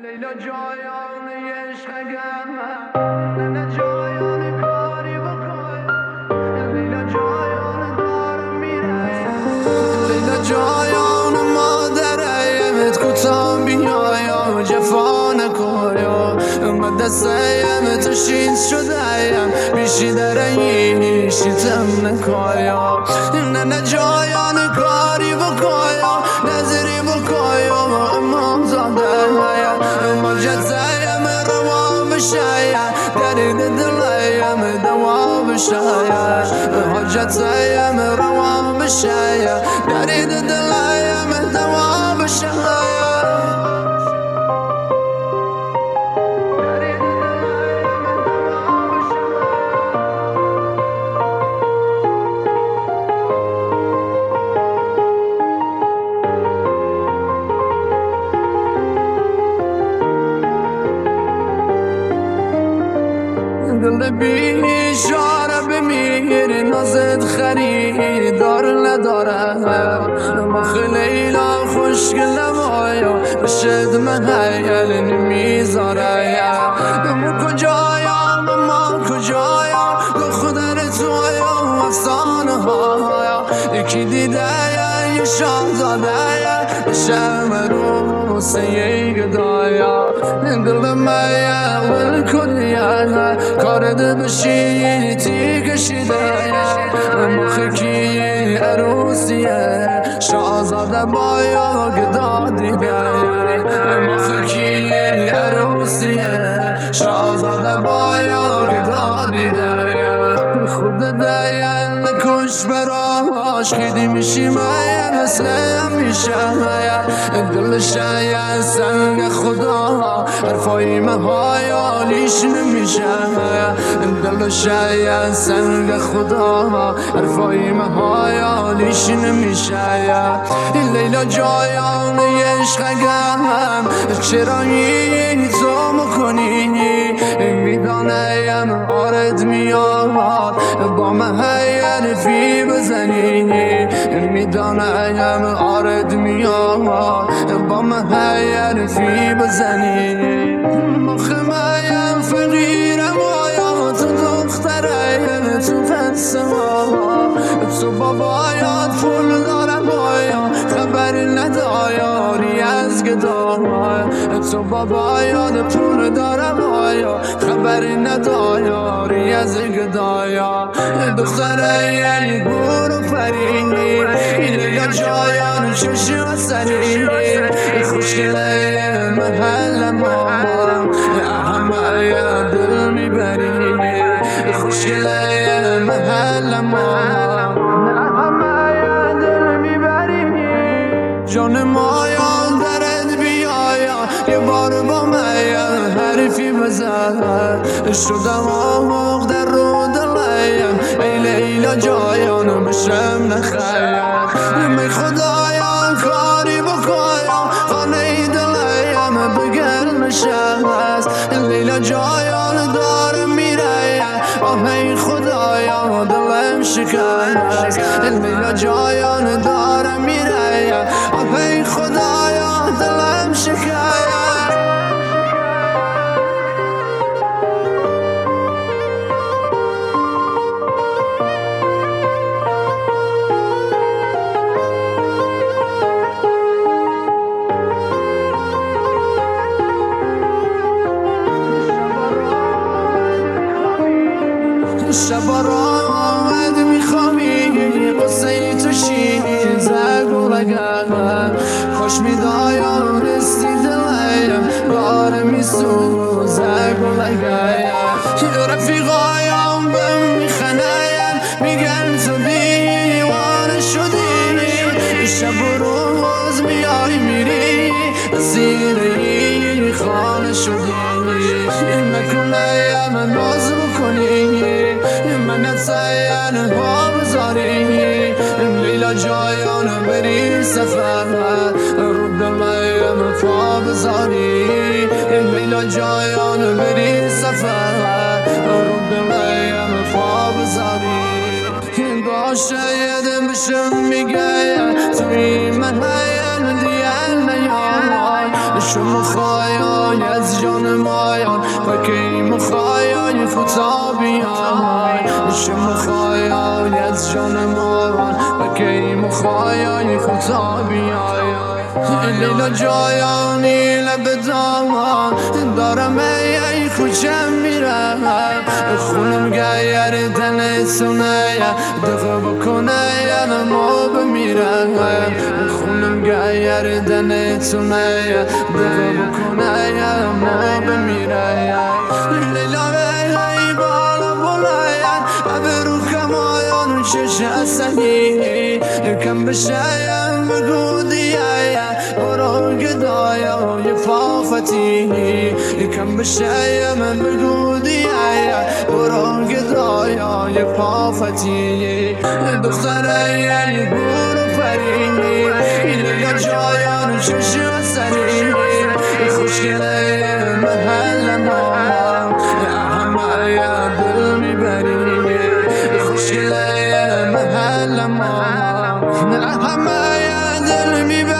لیلا جایان عشقم نه جایان کاری بکن لیلا جایان دارم میره لیلا جایان مادرمت کوتاه بیایم جفا نکنم من دستم تو شیز شدم بیشی درهی شیتم نکایم نه جایان کاری بکن نظری بکن امام زاده مجزایم روا بشاید درد دلیم دوا بشاید حاجتیم روا بشاید درد دلیم دوا بشاید دل بیشاره بمیر نازت خریدار ندارم مخ لیلا خوشگلم آیا بشد من حیل نمیذارم ما کجایم ما کجایم دختر تویم افسانه هایا یکی دیده یه شاهزاده شم رو سیه گدایا دل من ول کنیا کارد بشی تی کشیده مخی کی عروسیه شاهزاده بایا گدا دیگه مخی کی عروسیه شاهزاده بایا گدا دیگه خود دایم نکش براش خیلی میشی من مثل همیشه دل شاید سنگ خدا حرفای مهای آلیش نمیشه دل شاید سنگ خدا حرفای مهای آلیش نمیشه لیلا جایان عشقم چرا این تو میکنی میدانم آرد میاد با من حرفی بزنی میدانم آرد میاد با من حرفی بزنی مخمایم فقیرم آیا تو دخترم تو پسم تو بابایات پول دارم آیا خبر نداری از گدای تو بابایات پول دارم آیا خبر نداری از گدایا دختره یعنی برو فرینی لیلا جایان چشم سری خوشگله محل ما همه دل میبری خوشگله محل ما همه دل میبری جان ما یا درد بیایا یه بار با من حرفی بزن شدم آموق در رو دلیم ای لیلا جایان بشم نخیم می خدایا کاری بکنم خانه دلیم بگل نشست لیلا جایان داره میره آهی خدایا دلم شکست لیلا جایان داره میره آهی خدایا دلم شکست شب راحت میخوابی قصه تو شیر زگو لگم خوش میدایم رستی دلیم بار میسو زگو لگم رفیقایم بهم میخنایم میگن تو دیوانه شدی شب روز میای میری زیر این خانه شدی نکنه ناز بکنی من سین ها بذاری لیلا جایان بری سفر رو دلیم پا بذاری لیلا جایان بری سفر رو دلیم پا بذاری باشه یه بشم میگه توی من هیم دیگه نیام شما خواهی از جان مایان پکی مخواهی خطا بیای شما خواهی از جان مایان پکی مخواهی خطا بیای لیلا جایانی لب دامان دارم ای خوشم میرم خونم گیر دلتونه دقا بکنه ما بمیرم خونم گیر دلتونه دقا بکنه ما بمیرم لیلا ای بالا بلاین ابرو کمایان چش اصلی کم بشایم بگو دیایم برو گدایم فافتی کم بشایم بگو دیایم برو گدایم فافتی دختره برو پری لیلا جایان چش اصلی خوشگله محل ما همه دل میبری خوشگله محل ما همه دل میبری